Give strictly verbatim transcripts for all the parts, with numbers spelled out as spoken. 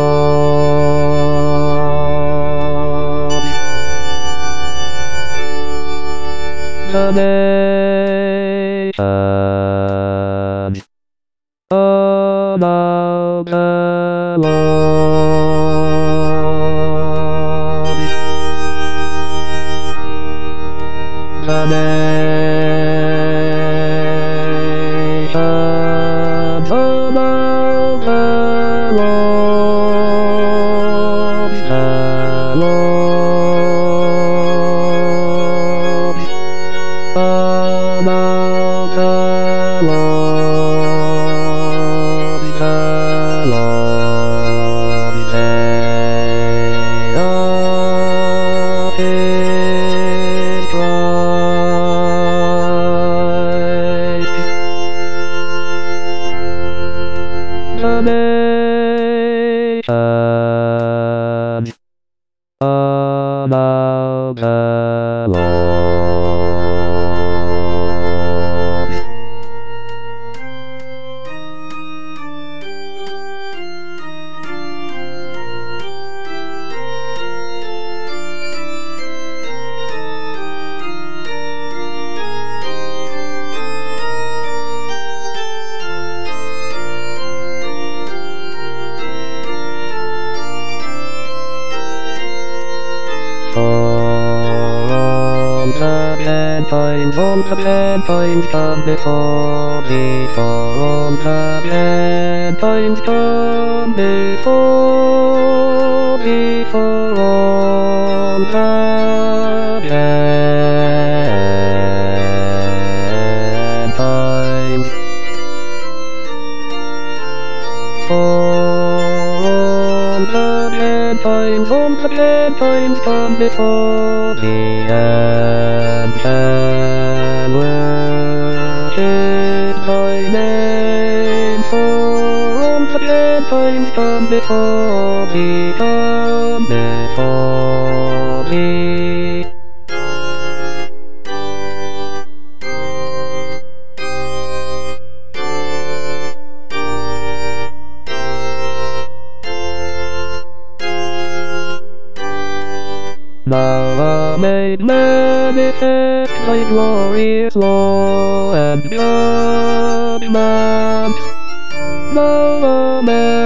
The nations about the Lord. The nations about the Lord. The Lord. About the Lord, the Lord, they are His Christ. The nations about the Lord. Times on the bad times come before me, for on the bad times come before me, for on the bad times, for on the bad times, on the bad times come before me, and can worship thy name, for on the bad times come before me, come before me. Thou art made manifest thy glorious law and judgments. Thou art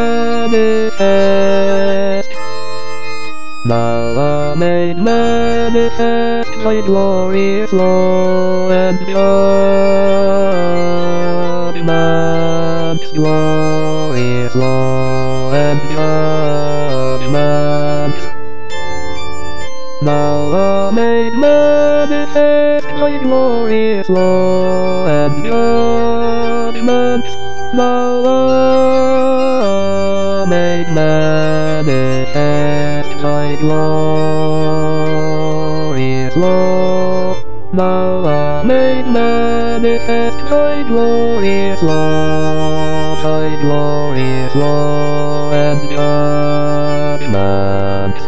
manifest. Thou art made manifest thy glorious law and judgments. Glorious law and judgments. Thou art made manifest thy glorious law and judgments. Thou art made manifest thy glorious law. Thou art made manifest thy glorious law, thy glorious law and judgments.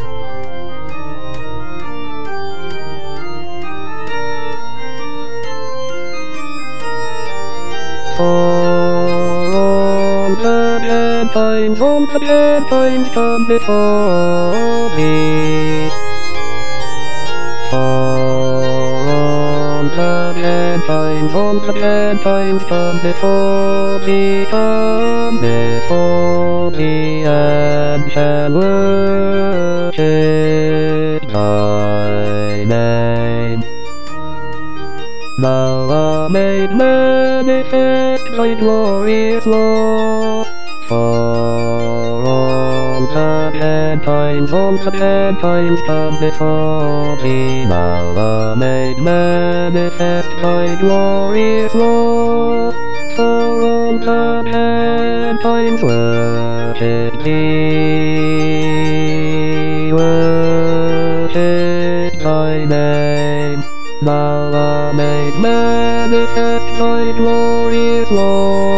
For on the bad times, on the bad times come before me. For on the bad times, on the bad times come before me, come before me, and shall worship thy name. Thou art made manifest thy glorious law, for on the bad times, on the bad times come before me. Thou art made manifest thy glorious law, for on the bad times worship thee, worship thy name. Thou art made manifest thy glorious law.